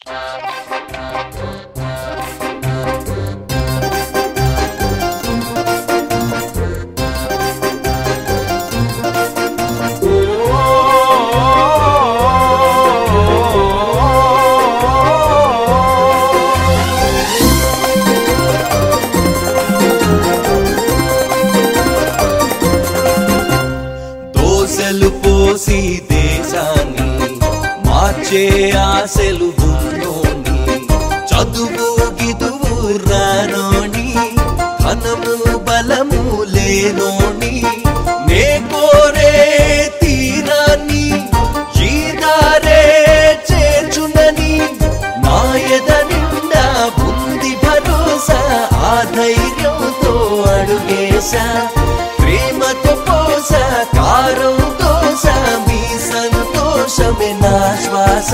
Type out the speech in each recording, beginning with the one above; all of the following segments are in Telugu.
పోసి దేశాన్ని మార్చే ఆశలు ఉన్నోని, చదువు గిదువు రానోని, ధనము బలము లేనోని, నే కోరే తీరాన్ని ఈ దారే చేర్చునని నా ఎద నిండా ఉంది భరోసా. ఆ ధైర్యంతో అడుగేశా, ప్రేమతో పోసా కారం దోసా, మీ సంతోషమే నా శ్వాస.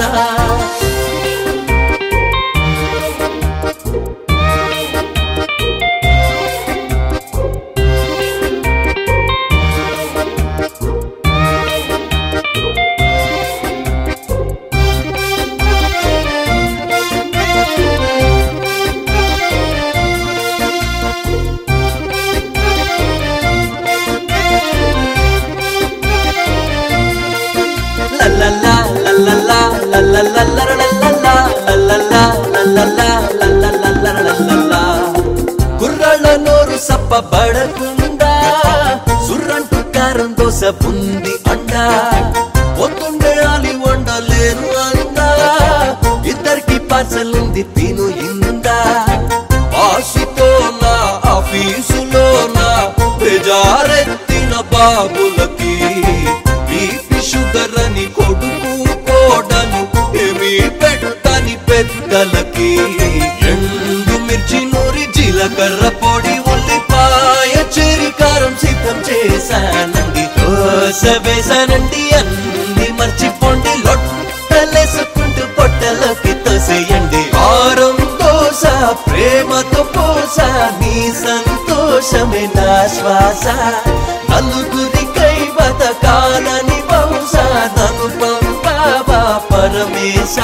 కుర్రాళ్ళ నోరు సప్పబడకుండా సుర్రంటు కారం దోశ బుంది అండా, పొద్దుండేయాలి వండలేను అందా, ఇద్దరికి పార్సలుంది తిను ఇందా. ఆశతో నా ఆఫీసులో నా బేజారెత్తిన బాబులకి బీపీ షుగర్ అని కొడుకు కోడలు ఏమి పెట్టని పెద్దలకి, ఎండు మిర్చి నూరి జీలకర్ర పొడి ఉల్లిపాయ చెరికారం సిద్ధం చేశానండి. దోశ వేసానండి అన్ని మర్చిపోండి, లొట్టలేసుకుంటూ పొట్టలోకి తోసేయండి. కారం దోశ ప్రేమతో పోసా, నీ సంతోషమే నా శ్వాస. నలుగురికై బతకాలని బహుశా నన్ను పంపావా పరమేశ.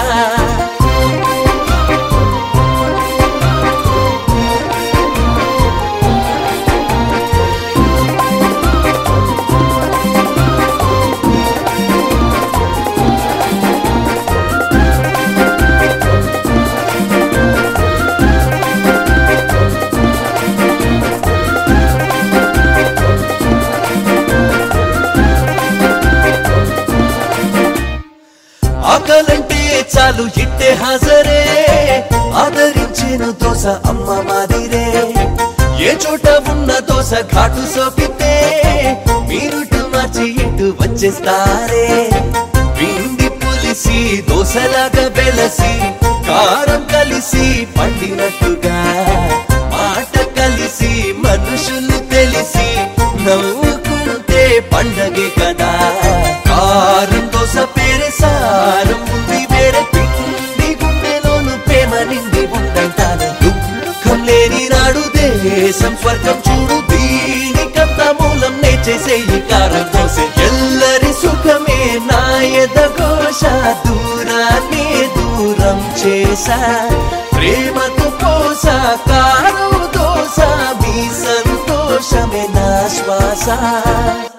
ఆకలంటే చాలు ఇట్టే హాజరే, ఆదరించిన దోశ అమ్మ మాదిరే. ఏ చోట ఉన్న దోశ ఘాటు సోపితే మీరుటు మార్చి ఇటు వచ్చేస్తారే. పిండి పులిసి దోశలాగా వెలసి, కారం కలిసి పండినట్టుగా, మాట కలిసి మనుషులు తెలిసి నవ్వుకుంటే పండగే కదా. కారం దోశ పేరే సారం ఉంది వేరే, పిండి గుండెలోను ప్రేమ నిండి ఉందంటాను. దుఃఖం లేని నాడు దేశం స్వర్గం చూడు, దీనికంత మూలం నే చేసే ఈ కారం దోశ. ఎల్లరి సుఖమే నా ఎదఘోష, దూరాన్ని దూరం చేసా, ప్రేమతో పోసా కారం దోశ, మీ సంతోషమే నా శ్వాస.